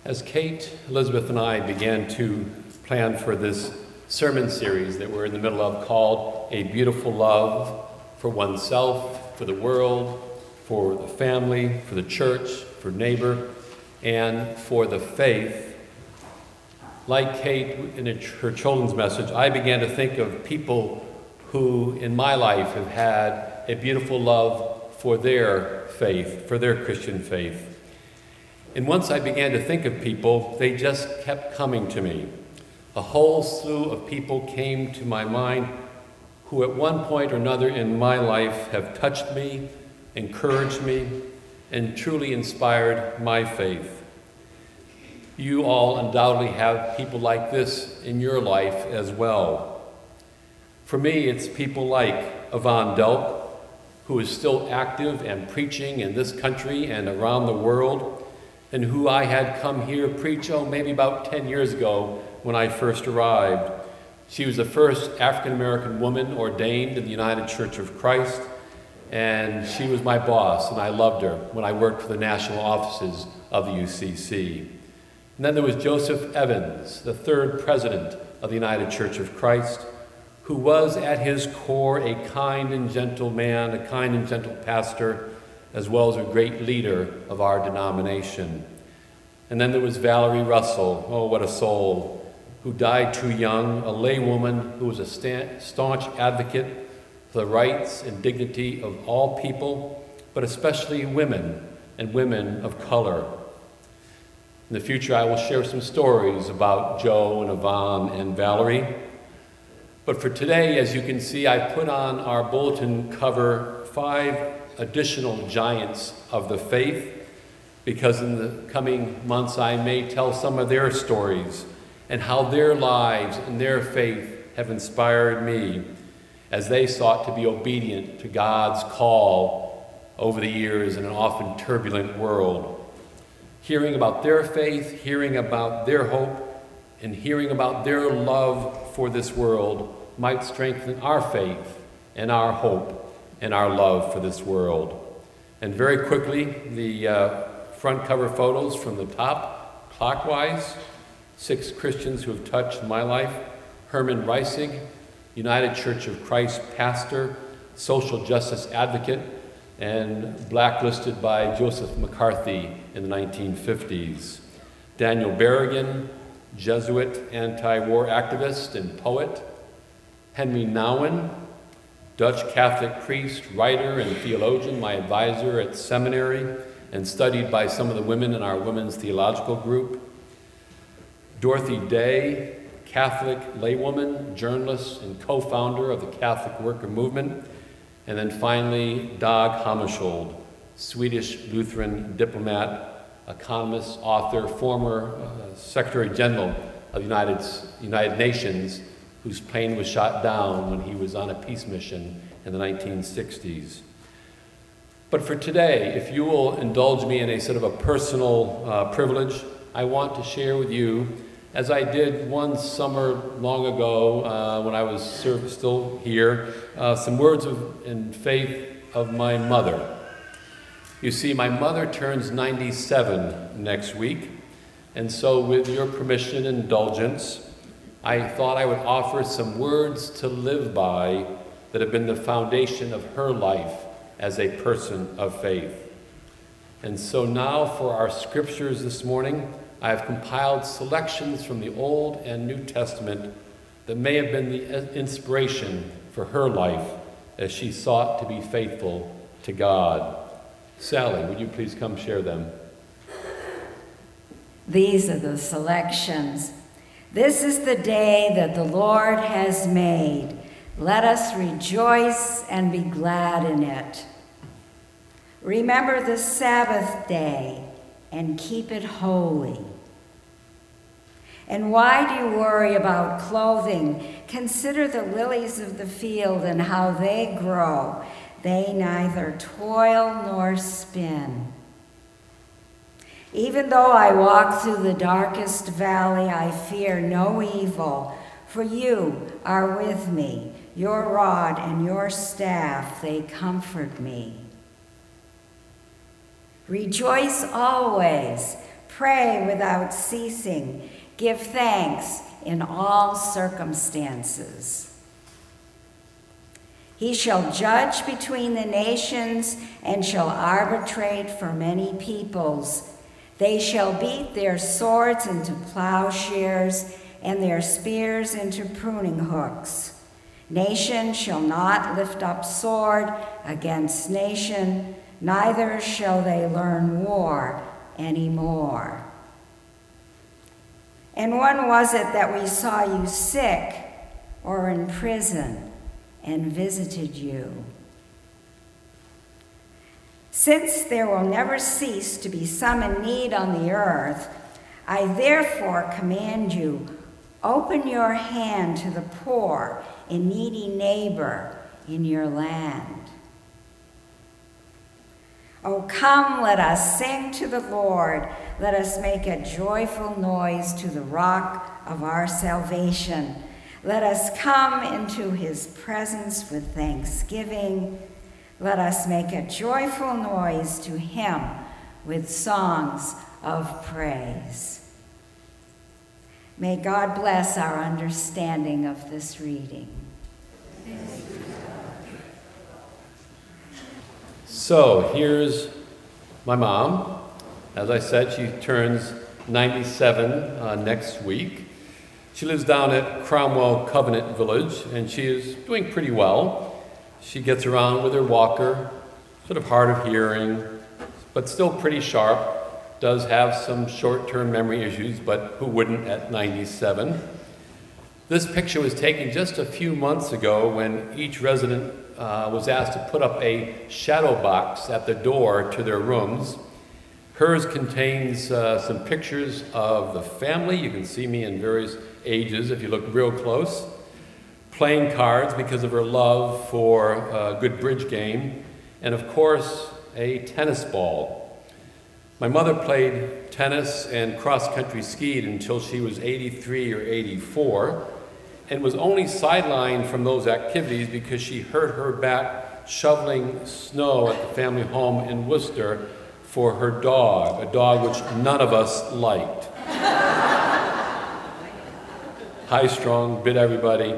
As Kate, Elizabeth, and I began to plan for this sermon series that we're in the middle of called A Beautiful Love for Oneself, for the World, for the family, for the church, for neighbor, and for the faith, like Kate in her children's message, I began to think of people who in my life have had a beautiful love for their faith, for their Christian faith. And once I began to think of people, they just kept coming to me. A whole slew of people came to my mind who at one point or another in my life have touched me, encouraged me, and truly inspired my faith. You all undoubtedly have people like this in your life as well. For me, it's people like Yvonne Delp, who is still active and preaching in this country and around the world, and who I had come here preach, maybe about 10 years ago when I first arrived. She was the first African-American woman ordained in the United Church of Christ, and she was my boss, and I loved her when I worked for the national offices of the UCC. And then there was Joseph Evans, the third president of the United Church of Christ, who was at his core a kind and gentle man, a kind and gentle pastor, as well as a great leader of our denomination. And then there was Valerie Russell, oh, what a soul, who died too young, a laywoman who was a staunch advocate for the rights and dignity of all people, but especially women and women of color. In the future, I will share some stories about Joe and Yvonne and Valerie. But for today, as you can see, I put on our bulletin cover 5 additional giants of the faith, because in the coming months I may tell some of their stories and how their lives and their faith have inspired me as they sought to be obedient to God's call over the years in an often turbulent world. Hearing about their faith, hearing about their hope, and hearing about their love for this world might strengthen our faith and our hope and our love for this world. And very quickly, the front cover photos from the top, clockwise, 6 Christians who have touched my life. Herman Reisig, United Church of Christ pastor, social justice advocate, and blacklisted by Joseph McCarthy in the 1950s. Daniel Berrigan, Jesuit anti-war activist and poet. Henry Nouwen, Dutch Catholic priest, writer, and theologian, my advisor at seminary, and studied by some of the women in our women's theological group. Dorothy Day, Catholic laywoman, journalist, and co-founder of the Catholic Worker Movement. And then finally, Dag Hammarskjöld, Swedish Lutheran diplomat, economist, author, former Secretary General of the United Nations, whose plane was shot down when he was on a peace mission in the 1960s. But for today, if you will indulge me in a sort of a personal privilege, I want to share with you, as I did one summer long ago when I was still here, some words in faith of my mother. You see, my mother turns 97 next week, and so with your permission and indulgence, I thought I would offer some words to live by that have been the foundation of her life as a person of faith. And so now for our scriptures this morning, I have compiled selections from the Old and New Testament that may have been the inspiration for her life as she sought to be faithful to God. Sally, would you please come share them? These are the selections. This is the day that the Lord has made. Let us rejoice and be glad in it. Remember the Sabbath day and keep it holy. And why do you worry about clothing? Consider the lilies of the field and how they grow. They neither toil nor spin. Even though I walk through the darkest valley, I fear no evil, for you are with me. Your rod and your staff, they comfort me. Rejoice always. Pray without ceasing. Give thanks in all circumstances. He shall judge between the nations and shall arbitrate for many peoples. They shall beat their swords into plowshares and their spears into pruning hooks. Nation shall not lift up sword against nation, neither shall they learn war anymore. And when was it that we saw you sick or in prison and visited you? Since there will never cease to be some in need on the earth, I therefore command you, open your hand to the poor and needy neighbor in your land. Oh, come, let us sing to the Lord. Let us make a joyful noise to the rock of our salvation. Let us come into his presence with thanksgiving. Let us make a joyful noise to him with songs of praise. May God bless our understanding of this reading. So here's my mom. As I said, she turns 97 next week. She lives down at Cromwell Covenant Village, and she is doing pretty well. She gets around with her walker, sort of hard of hearing, but still pretty sharp. Does have some short-term memory issues, but who wouldn't at 97? This picture was taken just a few months ago when each resident was asked to put up a shadow box at the door to their rooms. Hers contains some pictures of the family. You can see me in various ages if you look real close. Playing cards because of her love for a good bridge game. And of course, a tennis ball. My mother played tennis and cross-country skied until she was 83 or 84, and was only sidelined from those activities because she hurt her back shoveling snow at the family home in Worcester for her dog, a dog which none of us liked. High-strung, bit everybody.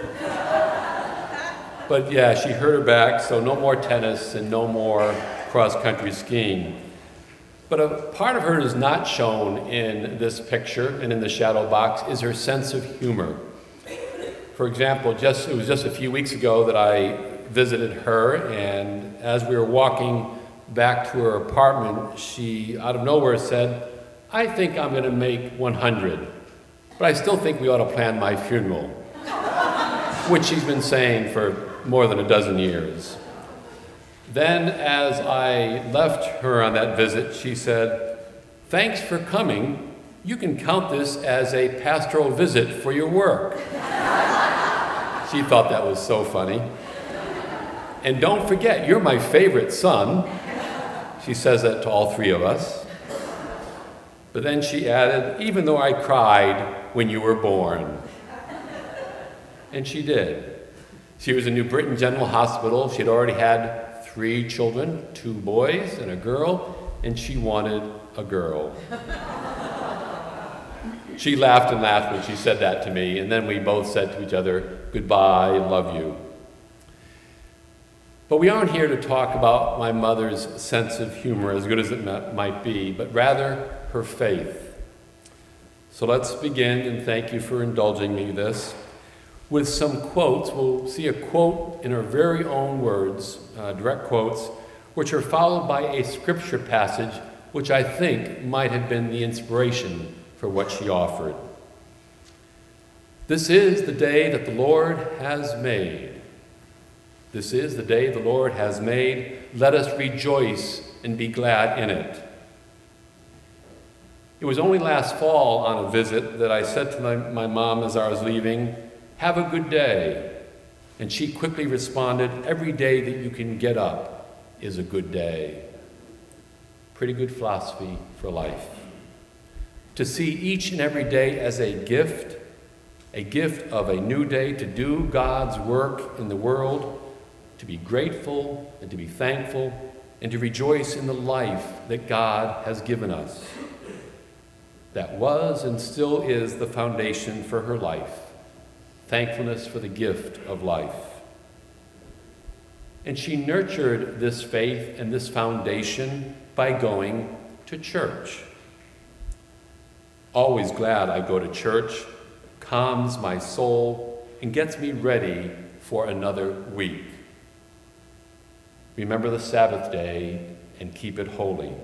But yeah, she hurt her back, so no more tennis and no more cross-country skiing. But a part of her is not shown in this picture and in the shadow box is her sense of humor. For example, it was just a few weeks ago that I visited her, and as we were walking back to her apartment, she out of nowhere said, "I think I'm going to make 100, but I still think we ought to plan my funeral," which she's been saying for more than a dozen years. Then, as I left her on that visit, she said, "Thanks for coming. You can count this as a pastoral visit for your work." She thought that was so funny. "And don't forget, you're my favorite son." She says that to all three of us. But then she added, "Even though I cried when you were born." And she did. She was in New Britain General Hospital. She had already had 3 children, 2 boys and a girl, and she wanted a girl. She laughed and laughed when she said that to me, and then we both said to each other, "Goodbye, love you." But we aren't here to talk about my mother's sense of humor, as good as it might be, but rather her faith. So let's begin, and thank you for indulging me this, with some quotes. We'll see a quote in her very own words, direct quotes, which are followed by a scripture passage which I think might have been the inspiration for what she offered. "This is the day that the Lord has made. This is the day the Lord has made. Let us rejoice and be glad in it." It was only last fall on a visit that I said to my mom as I was leaving, "Have a good day." And she quickly responded, "Every day that you can get up is a good day." Pretty good philosophy for life. To see each and every day as a gift of a new day to do God's work in the world, to be grateful and to be thankful and to rejoice in the life that God has given us. that was and still is the foundation for her life. Thankfulness for the gift of life. And she nurtured this faith and this foundation by going to church. Always glad I go to church, calms my soul, and gets me ready for another week. Remember the Sabbath day and keep it holy.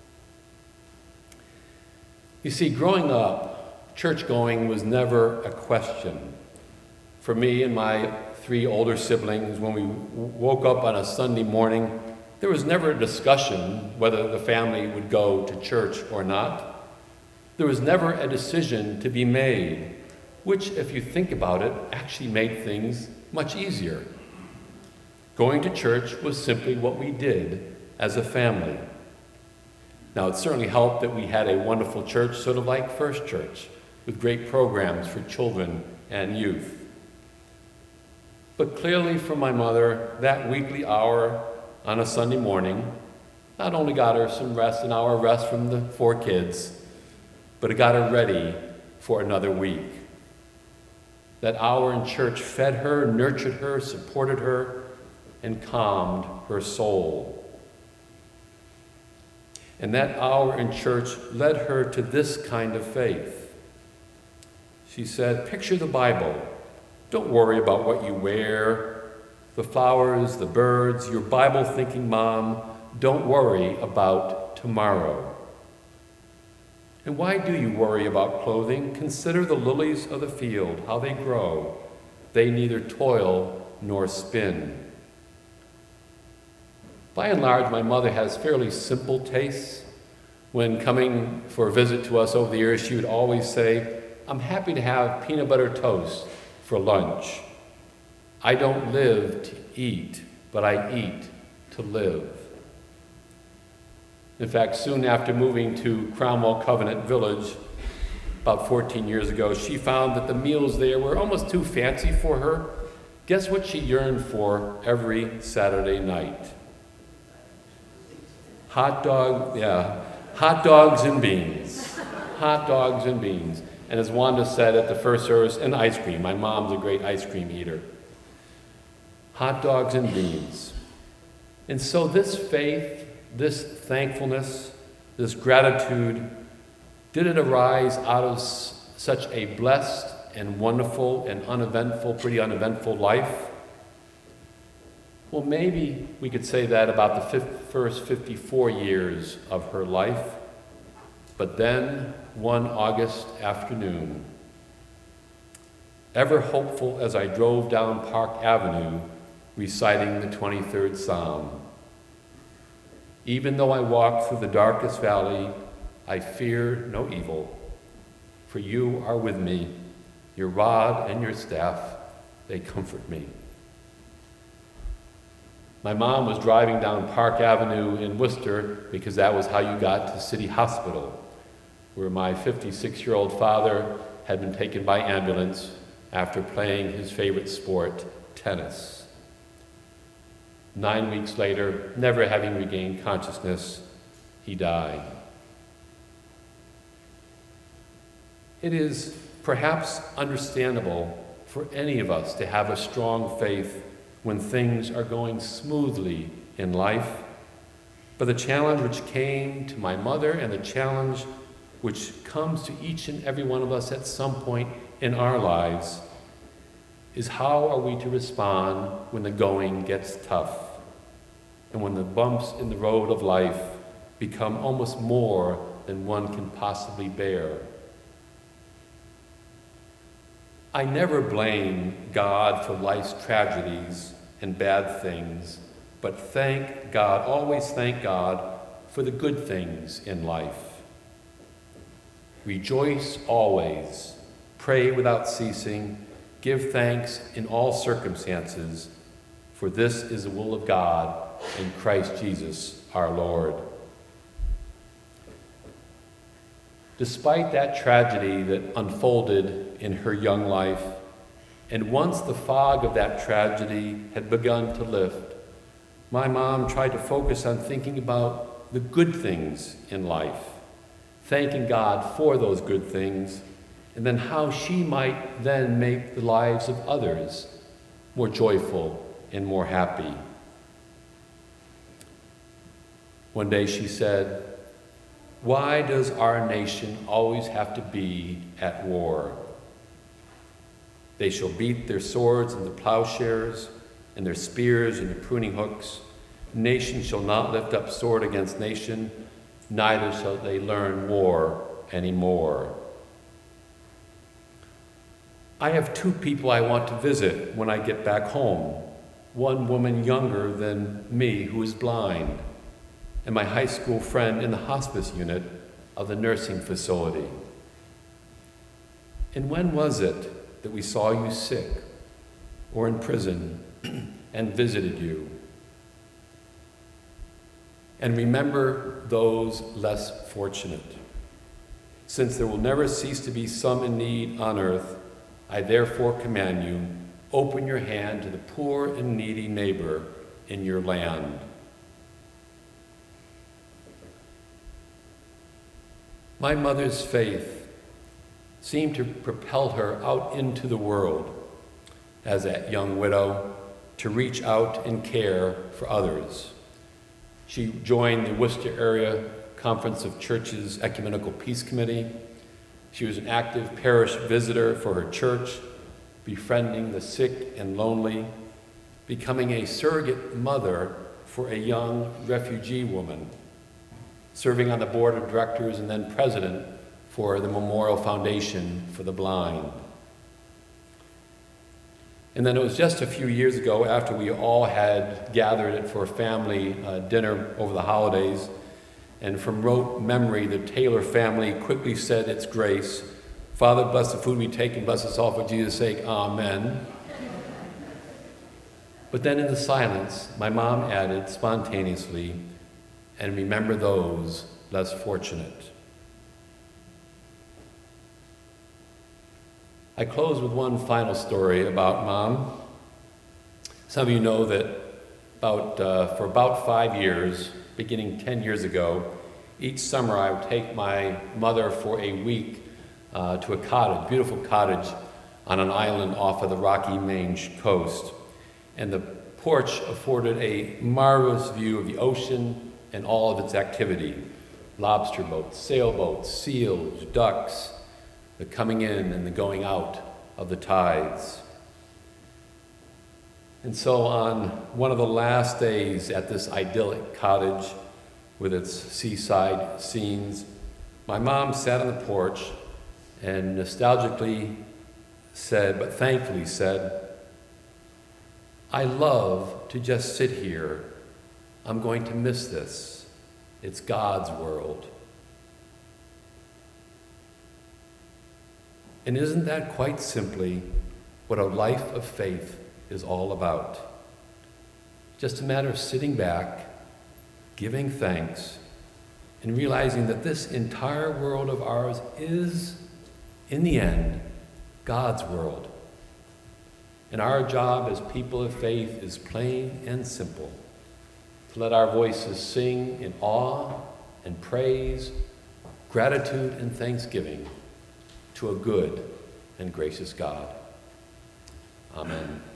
You see, growing up, church going was never a question. For me and my 3 older siblings, when we woke up on a Sunday morning, there was never a discussion whether the family would go to church or not. There was never a decision to be made, which, if you think about it, actually made things much easier. Going to church was simply what we did as a family. Now, it certainly helped that we had a wonderful church, sort of like First Church, with great programs for children and youth. But clearly for my mother, that weekly hour on a Sunday morning not only got her some rest, an hour of rest from the 4 kids, but it got her ready for another week. That hour in church fed her, nurtured her, supported her, and calmed her soul. And that hour in church led her to this kind of faith. She said, picture the Bible. Don't worry about what you wear, the flowers, the birds, your Bible-thinking mom. Don't worry about tomorrow. And why do you worry about clothing? Consider the lilies of the field, how they grow. They neither toil nor spin. By and large, my mother has fairly simple tastes. When coming for a visit to us over the years, she would always say, I'm happy to have peanut butter toast for lunch. I don't live to eat, but I eat to live. In fact, soon after moving to Cromwell Covenant Village, about 14 years ago, she found that the meals there were almost too fancy for her. Guess what she yearned for every Saturday night? Hot dogs and beans. Hot dogs and beans. And as Wanda said at the first service, and ice cream. My mom's a great ice cream eater. Hot dogs and beans. And so this faith, this thankfulness, this gratitude, did it arise out of such a blessed and wonderful and uneventful, pretty uneventful life? Well, maybe we could say that about the first 54 years of her life. But then, one August afternoon, ever hopeful as I drove down Park Avenue, reciting the 23rd Psalm, even though I walk through the darkest valley, I fear no evil, for you are with me. Your rod and your staff, they comfort me. My mom was driving down Park Avenue in Worcester because that was how you got to City Hospital, where my 56-year-old father had been taken by ambulance after playing his favorite sport, tennis. 9 weeks later, never having regained consciousness, he died. It is perhaps understandable for any of us to have a strong faith when things are going smoothly in life. But the challenge which came to my mother and the challenge which comes to each and every one of us at some point in our lives is how are we to respond when the going gets tough and when the bumps in the road of life become almost more than one can possibly bear. I never blame God for life's tragedies and bad things, but thank God, always thank God for the good things in life. Rejoice always, pray without ceasing, give thanks in all circumstances, for this is the will of God in Christ Jesus our Lord. Despite that tragedy that unfolded in her young life, and once the fog of that tragedy had begun to lift, my mom tried to focus on thinking about the good things in life, thanking God for those good things, and then how she might then make the lives of others more joyful and more happy. One day she said, "Why does our nation always have to be at war? They shall beat their swords into plowshares, and their spears into pruning hooks. Nation shall not lift up sword against nation, neither shall they learn war anymore." I have two people I want to visit when I get back home. One woman younger than me who is blind, and my high school friend in the hospice unit of the nursing facility. And when was it that we saw you sick or in prison and visited you? And remember those less fortunate. Since there will never cease to be some in need on earth, I therefore command you, open your hand to the poor and needy neighbor in your land. My mother's faith seemed to propel her out into the world as that young widow to reach out and care for others. She joined the Worcester Area Conference of Churches Ecumenical Peace Committee. She was an active parish visitor for her church, befriending the sick and lonely, becoming a surrogate mother for a young refugee woman, serving on the board of directors and then president for the Memorial Foundation for the Blind. And then it was just a few years ago, after we all had gathered for a family dinner over the holidays, and from rote memory, the Taylor family quickly said its grace. "Father, bless the food we take and bless us all for Jesus' sake, amen." But then in the silence, my mom added spontaneously, "And remember those less fortunate." I close with one final story about Mom. Some of you know that for about 5 years, beginning 10 years ago, each summer I would take my mother for a week to a cottage, beautiful cottage on an island off of the Rocky Mange coast. And the porch afforded a marvelous view of the ocean and all of its activity: lobster boats, sailboats, seals, ducks, the coming in and the going out of the tides. And so on one of the last days at this idyllic cottage with its seaside scenes, my mom sat on the porch and nostalgically said, but thankfully said, "I love to just sit here. I'm going to miss this. It's God's world." And isn't that quite simply what a life of faith is all about? Just a matter of sitting back, giving thanks, and realizing that this entire world of ours is, in the end, God's world. And our job as people of faith is plain and simple: to let our voices sing in awe and praise, gratitude and thanksgiving to a good and gracious God. Amen.